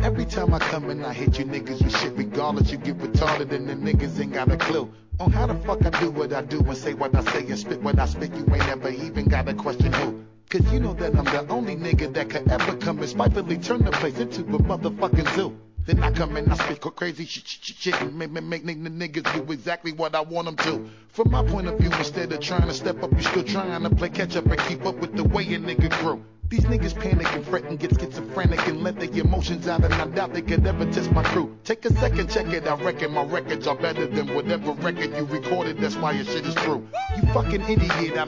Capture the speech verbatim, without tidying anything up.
Every time I come and I hit you niggas with shit, regardless, you get retarded and the niggas ain't got a clue on how the fuck I do what I do and say what I say and spit what I spit. You ain't never even got a question who. Cause you know that I'm the only nigga that could ever come and spitefully turn the place into a motherfucking zoo. Then I come and I speak crazy shit, shit, shit and make, make, make the niggas do exactly what I want them to. From my point of view, instead of trying to step up, you still trying to play catch up and keep up with the way a nigga grew. These niggas panic and fret and get schizophrenic and let their emotions out, and I doubt they could ever test my crew. Take a second, check it, I reckon my records are better than whatever record you recorded, that's why your shit is true. You fucking idiot, I